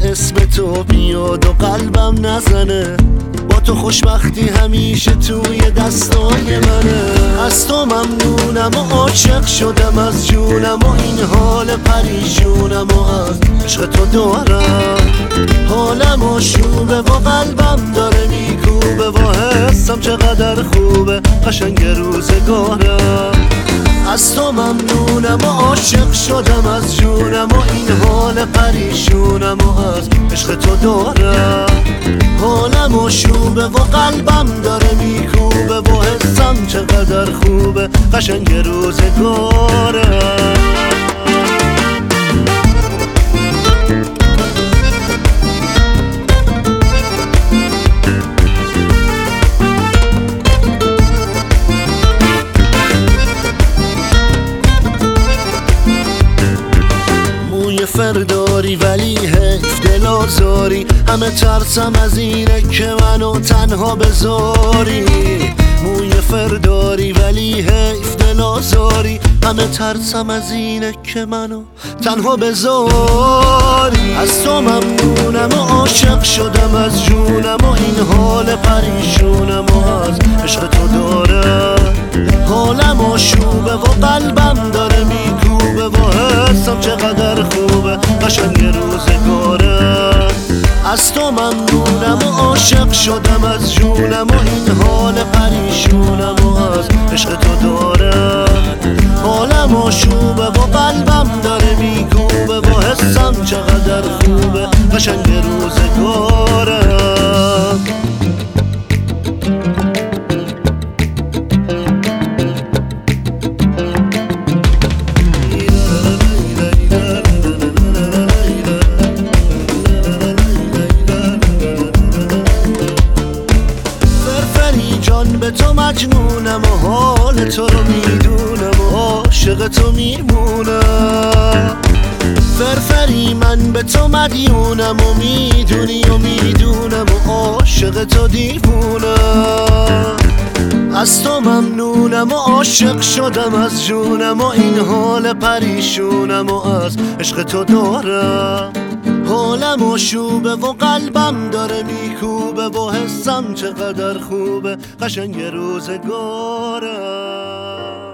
اسم تو بیاد و قلبم نزنه، با تو خوشبختی همیشه توی دستای منه. از تو ممنونم و عاشق شدم از جونم و این حال پریشونم و از عشق تو دارم. حالم آشوبه و قلبم داره میکوبه و حسم چقدر خوبه قشنگ روزگارم. از تو ممنونم و عاشق شدم از جونم و این حال پریشونم و از عشق تو دارم. حالم آشوبه و قلبم داره میکوبه و حسم چقدر خوبه قشنگ روزگارم. فرداری ولی حیف دل آزاری، همه ترسم از اینه که منو تنها بذاری. موی فرداری ولی حیف دل آزاری، همه ترسم از اینه که منو تنها بذاری. از تو ممنونم و عاشق شدم از جونم و این حال پریشونم و از عشق تو دارم. حالم آشوبه و قلبم داره میکوبه و حسم چقدر خوبه قشنگ روزگارم. از تو ممنونم و عاشق شدم از جونم و این حال پریشونم و از عشق تو دارم. حالم آشوبه و قلبم داره میکوبه و حسم چقدر خوبه قشنگ روزگارم. به تو مجنونم و حال تو رو میدونم و عاشق تو میمونم. فرفری من به تو مدیونم و میدونی و میدونم و عاشق تو دیوونم. از تو ممنونم و عاشق شدم از جونم و این حال پریشونم و از عشق تو دارم. حالم آشوبه و قلبم داره میکوبه و حسم چقدر خوبه قشنگ روزگارم.